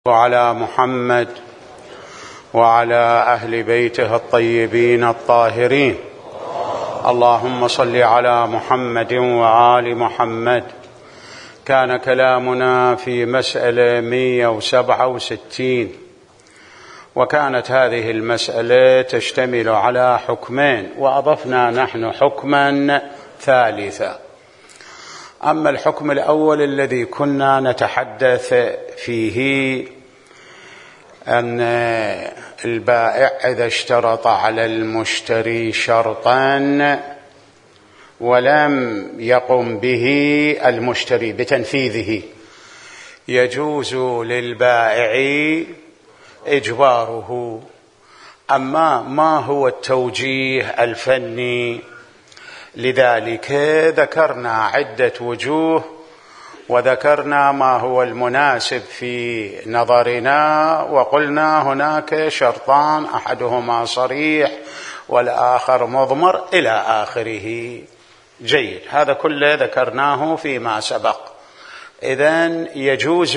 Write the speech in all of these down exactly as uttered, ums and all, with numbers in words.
وعلى محمد وعلى أهل بيته الطيبين الطاهرين. اللهم صل على محمد وآل محمد. كان كلامنا في مسألة مئة وسبعة وستين، وكانت هذه المسألة تشتمل على حكمين، وأضفنا نحن حكما ثالثا. أما الحكم الأول الذي كنا نتحدث فيه أن البائع إذا اشترط على المشتري شرطا ولم يقم به المشتري بتنفيذه، يجوز للبائع إجباره. أما ما هو التوجيه الفني لذلك؟ ذكرنا عدة وجوه، وذكرنا ما هو المناسب في نظرنا، وقلنا هناك شرطان أحدهما صريح والآخر مضمر إلى آخره. جيد، هذا كله ذكرناه فيما سبق. إذن يجوز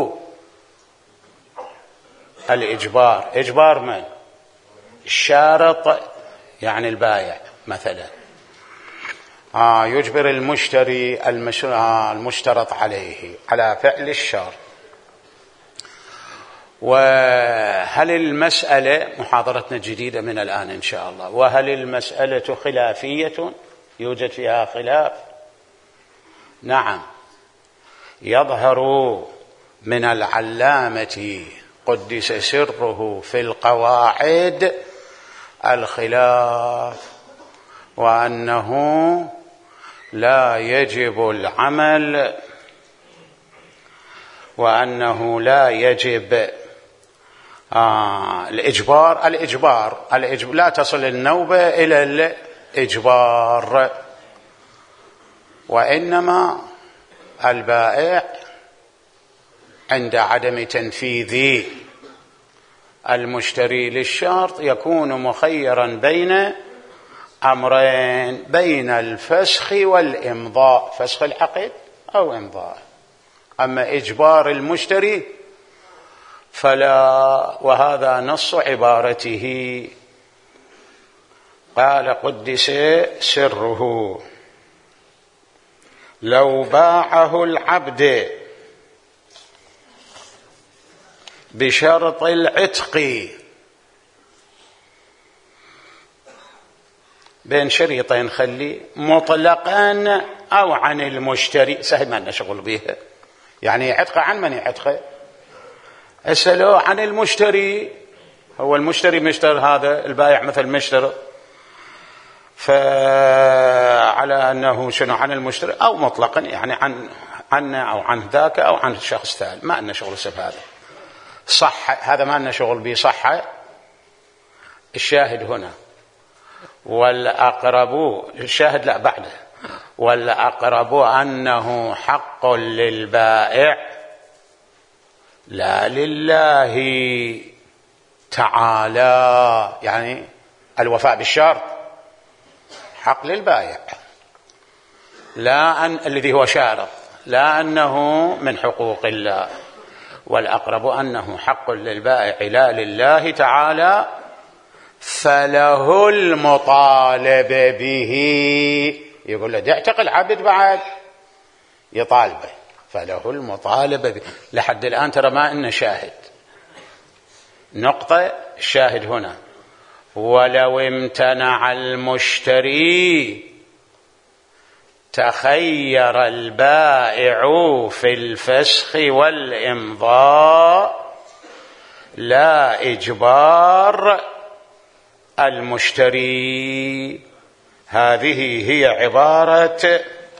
الإجبار. إجبار من؟ الشارط، يعني البائع مثلا آه يجبر المشتري المشترط عليه على فعل الشرط. وهل المسألة، محاضرتنا الجديدة من الآن إن شاء الله، وهل المسألة خلافية؟ يوجد فيها خلاف؟ نعم، يظهر من العلامة قدس سره في القواعد الخلاف، وأنه لا يجب العمل، وأنه لا يجب آه الإجبار الإجبار الإجبار لا تصل النوبة إلى الإجبار، وإنما البائع عند عدم تنفيذ المشتري للشرط يكون مخيرا بين أمرين، بين الفسخ والإمضاء، فسخ العقد أو إمضاء. أما إجبار المشتري فلا، وهذا نص عبارته. قال قدس سره: لو باعه العبد بشرط العتق، بين شريطين خلي، مطلقا أو عن المشتري، سهل ما لنا شغل بها، يعني عتق عن من يعتقه؟ اسألوا عن المشتري. هو المشتري مشتري، هذا البائع مثل مشتري، فعلى أنه شنو عن المشتري، أو مطلقا يعني عن عنا أو عن ذاك أو عن شخص ثالث، ما لنا شغل سب هذا. صح، هذا ما لنا شغل به. صح الشاهد هنا، والأقرب الشاهد لا بعده، والأقرب أنه حق للبائع لا لله تعالى، يعني الوفاء بالشرط حق للبائع، لا أن الذي هو شارط، لا أنه من حقوق الله. والأقرب أنه حق للبائع لا لله تعالى، فله المطالب به. يقول له اعتق العبد، بعد يطالبه، فله المطالب به. لحد الآن ترى ما إن شاهد. نقطة الشاهد هنا: ولو امتنع المشتري تخير البائع في الفسخ والإمضاء، لا إجبار المشتري. هذه هي عبارة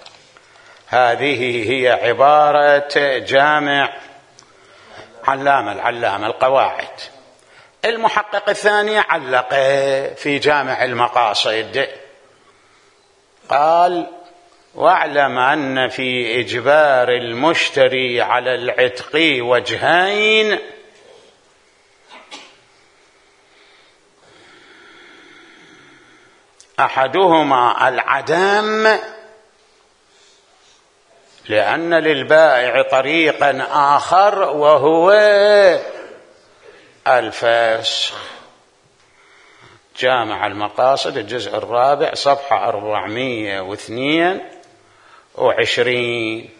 هذه هي عبارة جامع علامة العلامة القواعد. المحقق الثاني علق في جامع المقاصد، قال: واعلم أن في إجبار المشتري على العتق وجهين: أحدهما العدم لأن للبائع طريقا آخر وهو الفسخ. جامع المقاصد الجزء الرابع صفحة أربعمائة واثنين وعشرين.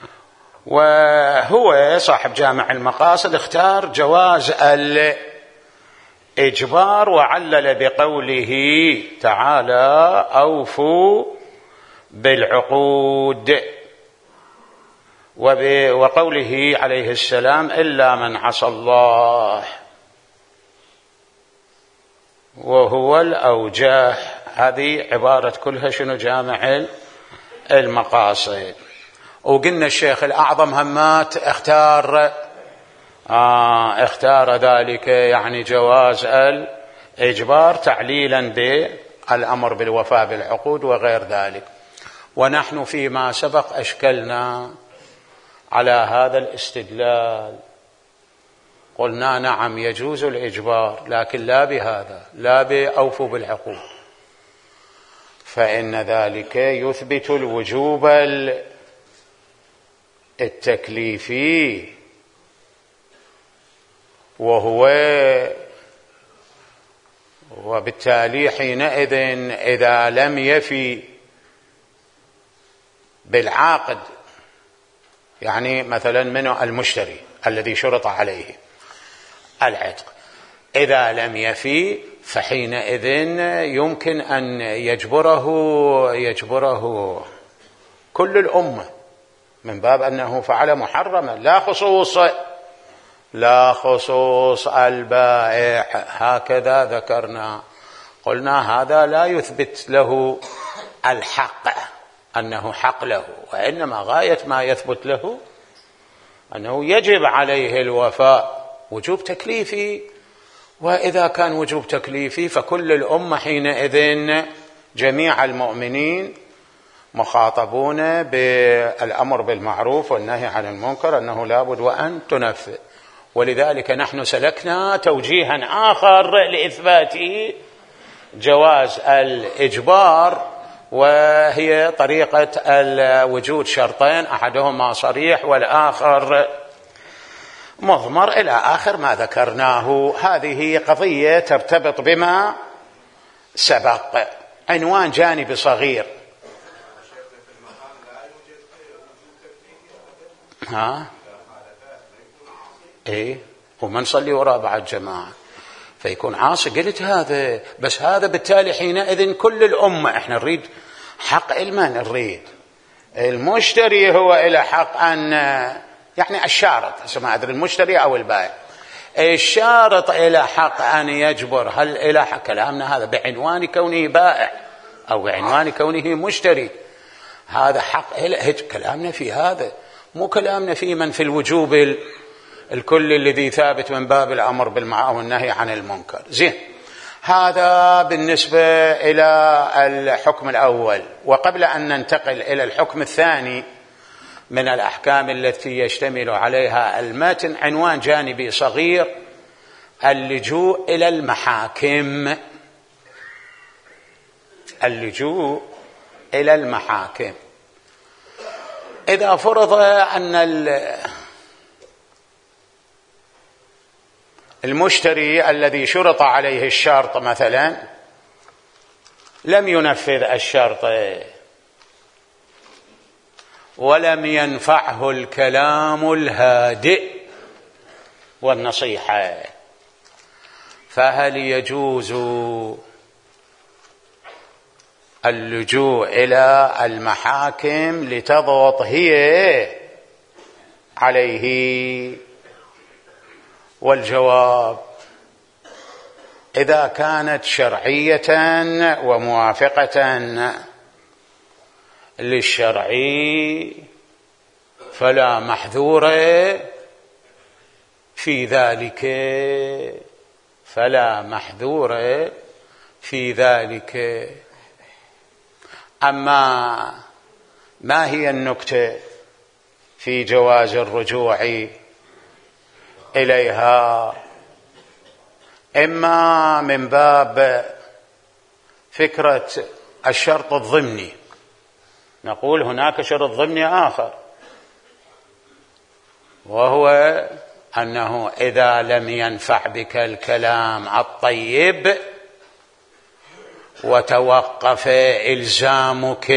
وهو صاحب جامع المقاصد اختار جواز الإجبار وعلل بقوله تعالى أوفوا بالعقود، وقوله عليه السلام إلا من عصى الله، وهو الأوجه. هذه عبارة كلها شنو؟ جامع المقاصد. وقلنا الشيخ الأعظم همات اختار آه اختار ذلك يعني جواز الإجبار تعليلا بالأمر بالوفاء بالعقود وغير ذلك. ونحن فيما سبق أشكلنا على هذا الاستدلال، قلنا نعم يجوز الإجبار لكن لا بهذا، لا بأوفوا بالعقود، فإن ذلك يثبت الوجوب التكليفي، وهو وبالتالي حينئذ إذا لم يفي بالعاقد، يعني مثلا من المشتري الذي شرط عليه العتق، إذا لم يفي فحينئذ يمكن أن يجبره يجبره كل الأمة من باب أنه فعل محرما، لا خصوص لا خصوص البائع. هكذا ذكرنا، قلنا هذا لا يثبت له الحق أنه حق له، وإنما غاية ما يثبت له أنه يجب عليه الوفاء، وجوب تكليفي. وإذا كان وجوب تكليفي فكل الأمة حينئذ جميع المؤمنين مخاطبون بالأمر بالمعروف والنهي عن المنكر، أنه لابد وأن تنفذ. ولذلك نحن سلكنا توجيها آخر لإثبات جواز الإجبار، وهي طريقة وجود شرطين أحدهما صريح والآخر مضمر إلى آخر ما ذكرناه. هذه قضية ترتبط بما سبق. عنوان جانبي صغير. ها ايه ومن صلي وراء بعد جماعة فيكون عاصي. قلت هذا بس، هذا بالتالي حينئذ كل الأمة. احنا نريد حق المن، نريد المشتري هو إلى حق أن يعني الشارط، ما أدري المشتري أو البائع، الشارط إلى حق أن يجبر. هل إلى حق كلامنا هذا بعنوان كونه بائع أو بعنوان كونه مشتري؟ هذا حق إلى كلامنا في هذا، مو كلامنا في من في الوجوب الكل الذي ثابت من باب الأمر بالمعروف والنهي عن المنكر. زين، هذا بالنسبة إلى الحكم الأول. وقبل أن ننتقل إلى الحكم الثاني من الأحكام التي يشتمل عليها المتن، عنوان جانبي صغير: اللجوء إلى المحاكم. اللجوء إلى المحاكم. إذا فرض أن المشتري الذي شرط عليه الشرط مثلا لم ينفذ الشرط ولم ينفعه الكلام الهادئ والنصيحة، فهل يجوز اللجوء إلى المحاكم لتضغط هي عليه؟ والجواب: إذا كانت شرعية وموافقة للشرع فلا محذور في ذلك، فلا محذور في ذلك. أما ما هي النكتة في جواز الرجوع إليها؟ إما من باب فكرة الشرط الضمني، نقول هناك شرط ضمني آخر وهو أنه إذا لم ينفع بك الكلام الطيب وتوقف إلزامك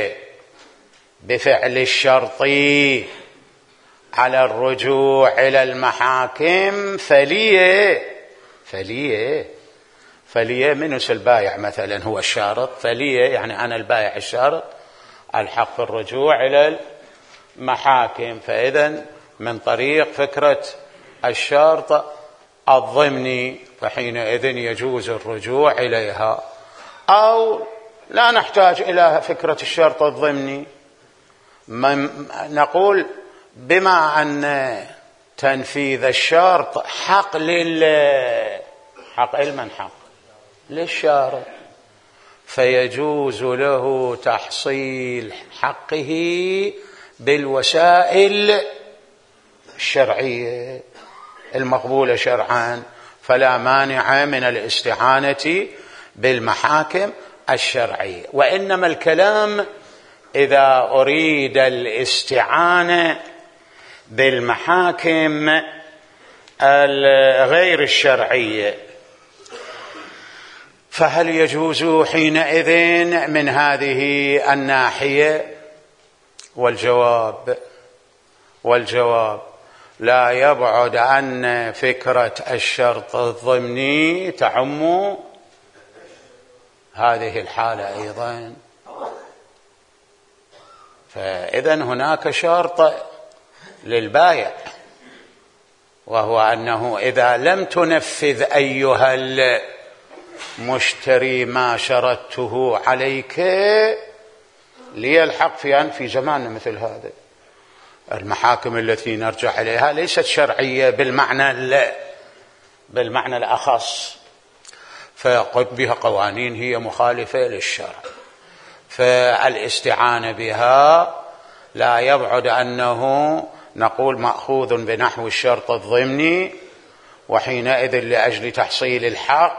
بفعل الشرط على الرجوع إلى المحاكم فليه فليه فليه من البايع مثلا هو الشارط، فليه يعني أنا البايع الشارط الحق في الرجوع إلى المحاكم. فإذا من طريق فكرة الشرط الضمني فحينئذ يجوز الرجوع إليها، أو لا نحتاج إلى فكرة الشرط الضمني، نقول بما أن تنفيذ الشرط حق لل حق المن حق للشارط، فيجوز له تحصيل حقه بالوسائل الشرعية المقبولة شرعا، فلا مانع من الاستعانة بالمحاكم الشرعية. وإنما الكلام إذا أريد الاستعانة بالمحاكم غير الشرعية فهل يجوز حينئذ من هذه الناحية؟ والجواب والجواب لا يبعد أن فكرة الشرط الضمني تعم هذه الحالة أيضا. فإذا هناك شرط للبايع، وهو أنه إذا لم تنفذ أيها المشتري ما شرطته عليك لي الحق في أن في زماننا مثل هذا المحاكم التي نرجع إليها ليست شرعية بالمعنى بالمعنى الأخص، فقد بها قوانين هي مخالفة للشرع، فالاستعانة بها لا يبعد أنه نقول مأخوذ بنحو الشرط الضمني، وحينئذ لأجل تحصيل الحق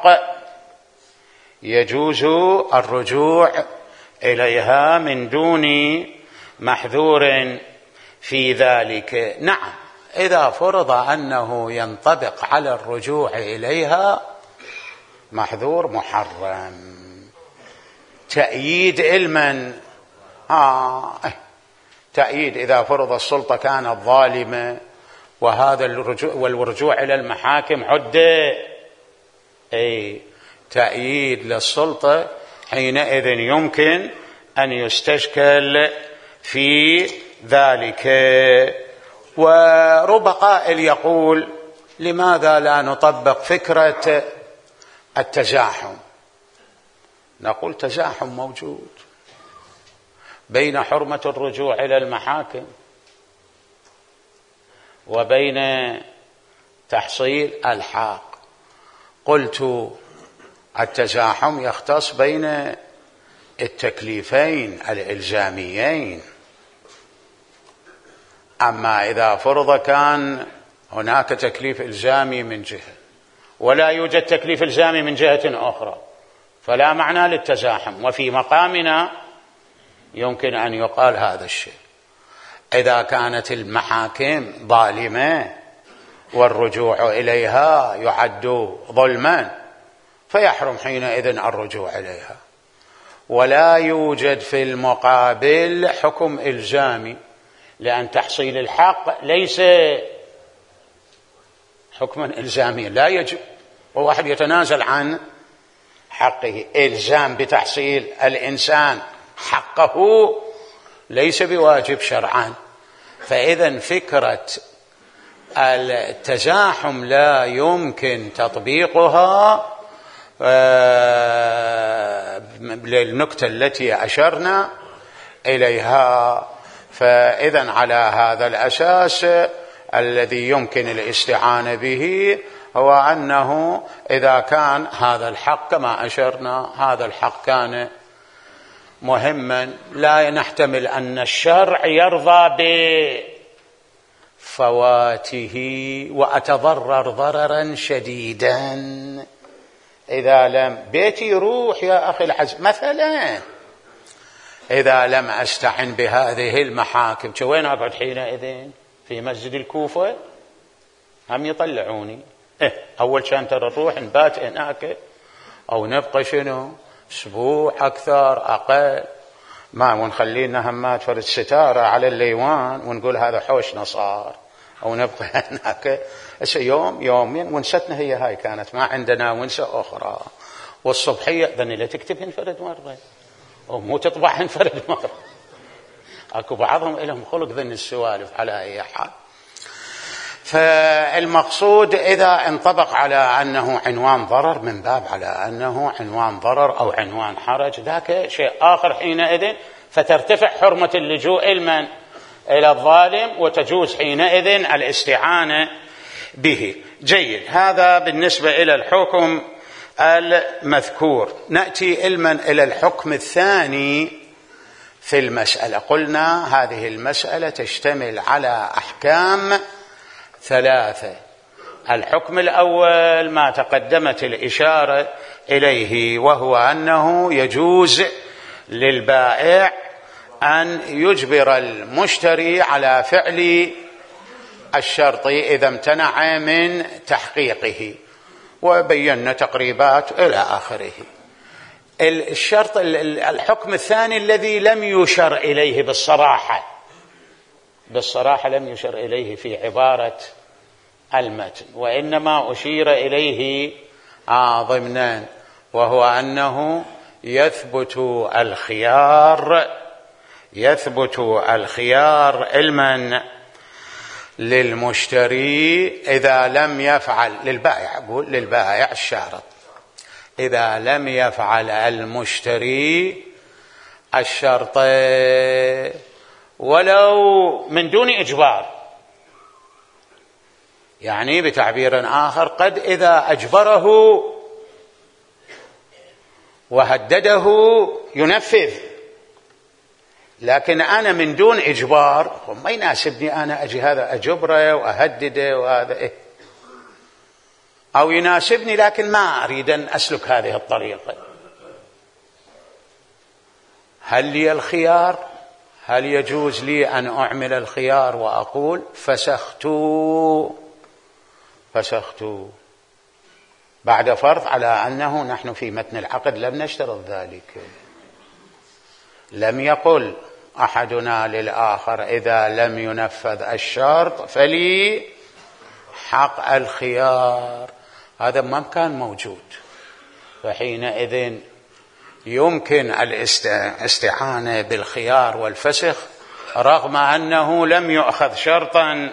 يجوز الرجوع إليها من دون محذور في ذلك. نعم، إذا فرض أنه ينطبق على الرجوع إليها محذور محرم، تأييد علما آه تأييد إذا فرض السلطة كانت ظالمة وهذا الرجوع والرجوع إلى المحاكم عدة، أي تأييد للسلطة حينئذ يمكن أن يستشكل في ذلك. ورب قائل يقول لماذا لا نطبق فكرة التزاحم؟ نقول تزاحم موجود بين حرمة الرجوع إلى المحاكم وبين تحصيل الحق. قلت التزاحم يختص بين التكليفين الإلزاميين، أما إذا فرض كان هناك تكليف إلزامي من جهة ولا يوجد تكليف إلزامي من جهة أخرى فلا معنى للتزاحم. وفي مقامنا يمكن أن يقال هذا الشيء، إذا كانت المحاكم ظالمة والرجوع إليها يعد ظلما فيحرم حينئذ الرجوع إليها، ولا يوجد في المقابل حكم إلزامي، لأن تحصيل الحق ليس حكما إلزاميا، لا يجب وواحد يتنازل عن حقه. إلزام بتحصيل الإنسان حقه ليس بواجب شرعا. فإذا فكرة التزاحم لا يمكن تطبيقها للنكتة التي أشرنا إليها. فإذا على هذا الأساس الذي يمكن الاستعانة به هو أنه إذا كان هذا الحق كما أشرنا هذا الحق كان مهما لا نحتمل أن الشرع يرضى بفواته وأتضرر ضررا شديدا إذا لم بيتي يروح يا أخي العزيز مثلا إذا لم أستعن بهذه المحاكم وين أقعد حينئذ؟ في مسجد الكوفة هم يطلعوني. إيه أول كان ترى نروح نبات هناك أو نبقى شنو أسبوع أكثر أقل، ما ونخلينا همات فرد ستارة على الليوان ونقول هذا حوش نصار أو نبقى هناك. يوم يومين ونستنا هي هاي كانت، ما عندنا ونسة أخرى. والصبحية ذني لا تكتبهن فرد مرة ومو تطبعهن فرد مرة. أكو بعضهم لهم خلق ذن السوالف على أي حال. فالمقصود إذا انطبق على أنه عنوان ضرر من باب على أنه عنوان ضرر أو عنوان حرج، ذاك شيء آخر حينئذ، فترتفع حرمة اللجوء المن إلى الظالم وتجوز حينئذ الاستعانة به. جيد، هذا بالنسبة إلى الحكم المذكور. نأتي المن إلى الحكم الثاني في المسألة. قلنا هذه المسألة تشتمل على أحكام ثلاثة. الحكم الأول ما تقدمت الإشارة إليه، وهو أنه يجوز للبائع أن يجبر المشتري على فعل الشرط إذا امتنع من تحقيقه، وبينا تقريبات إلى آخره. الشرط الحكم الثاني الذي لم يشر إليه بالصراحة، بالصراحة لم يشر إليه في عبارة المتن، وإنما أشير إليه ضمنا، وهو أنه يثبت الخيار يثبت الخيار المن للمشتري إذا لم يفعل للبائع أقول للبائع الشارط إذا لم يفعل المشتري الشرط ولو من دون إجبار. يعني بتعبير آخر، قد إذا أجبره وهدده ينفذ، لكن أنا من دون إجبار ما يناسبني أنا أجي هذا أجبره وأهدده وهذا إيه، أو يناسبني لكن ما أريد أن أسلك هذه الطريقة. هل لي الخيار؟ هل يجوز لي أن أعمل الخيار وأقول فسخت فسخت بعد فرض على أنه نحن في متن العقد لم نشترط ذلك؟ لم يقل أحدنا للآخر إذا لم ينفذ الشرط فلي حق الخيار، هذا ما كان موجود. فحينئذ يمكن الاستعانة بالخيار والفسخ رغم أنه لم يؤخذ شرطا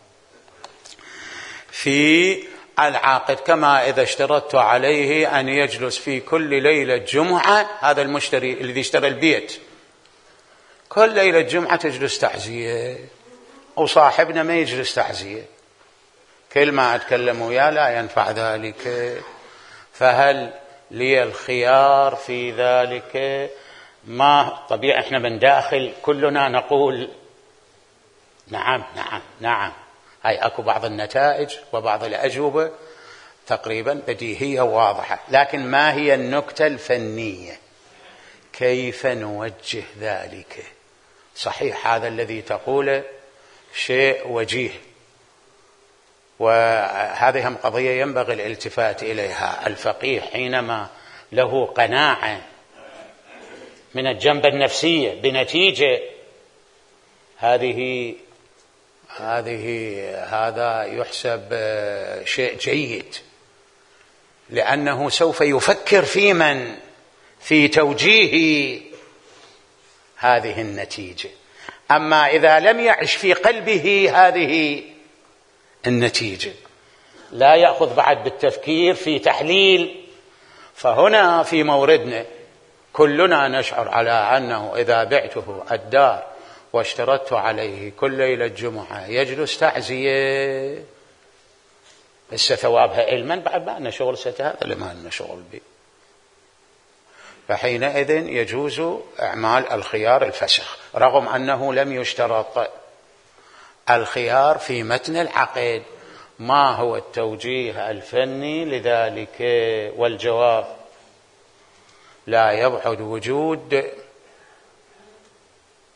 في العقد، كما إذا اشترطت عليه أن يجلس في كل ليلة جمعة، هذا المشتري الذي اشترى البيت كل ليلة جمعة تجلس تعزية، وصاحبنا ما يجلس تعزية، كل ما أتكلم وياه لا ينفع ذلك. فهل لي الخيار في ذلك؟ ما طبيعي احنا من داخل كلنا نقول نعم نعم نعم. هاي اكو بعض النتائج وبعض الأجوبة تقريبا بديهية واضحة، لكن ما هي النكتة الفنية؟ كيف نوجه ذلك؟ صحيح هذا الذي تقوله شيء وجيه، وهذه هم قضية ينبغي الالتفات إليها. الفقيه حينما له قناعة من الجنب النفسية بنتيجة هذه هذه هذا يحسب شيء جيد، لأنه سوف يفكر في من في توجيه هذه النتيجة. أما إذا لم يعش في قلبه هذه النتيجة لا يأخذ بعد بالتفكير في تحليل، فهنا في موردنا كلنا نشعر على أنه إذا بعته الدار واشترطت عليه كل ليلة جمعة يجلس تعزية بس ثوابها علما، بعد ما أن شغل ست هذا لما أن شغل به. فحينئذ يجوز إعمال الخيار الفسخ رغم أنه لم يشترط الخيار في متن العقد. ما هو التوجيه الفني لذلك؟ والجواب لا يبعد وجود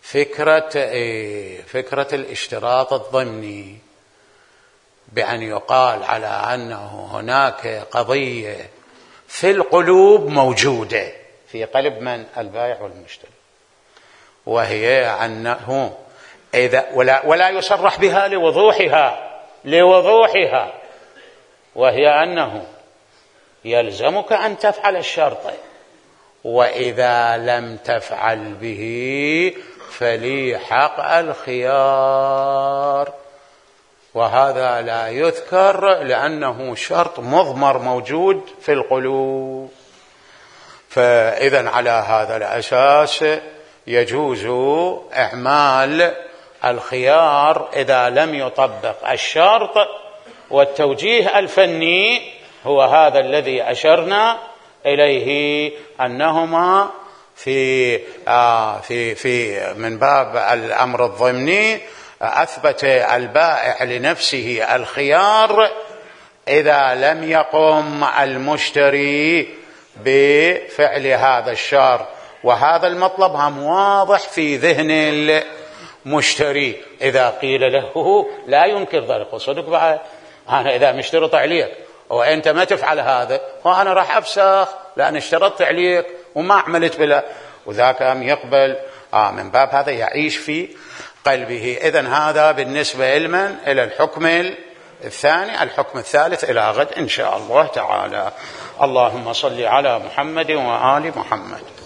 فكرة فكرة الاشتراط الضمني بأن يقال على أنه هناك قضية في القلوب موجودة في قلب من؟ البائع والمشتري، وهي أنه إذا ولا, ولا يصرح بها لوضوحها لوضوحها وهي أنه يلزمك أن تفعل الشرط، وإذا لم تفعل به فلي حق الخيار، وهذا لا يذكر لأنه شرط مضمر موجود في القلوب. فإذا على هذا الأساس يجوز إعمال الخيار إذا لم يطبق الشرط، والتوجيه الفني هو هذا الذي أشرنا إليه، أنهما في آه في في من باب الأمر الضمني أثبت البائع لنفسه الخيار إذا لم يقم المشتري بفعل هذا الشرط، وهذا المطلب هم واضح في ذهن المشتري. إذا قيل له لا ينكر ذلك، وصدق بعد أنا إذا مشترط عليك وأنت ما تفعل هذا وأنا راح أفسخ لأن اشترطت عليك وما عملت بلا، وذاك أم يقبل آه من باب هذا يعيش في قلبه. إذن هذا بالنسبة لمن؟ إلى الحكم الثاني. الحكم الثالث إلى غد إن شاء الله تعالى. اللهم صل على محمد وآل محمد.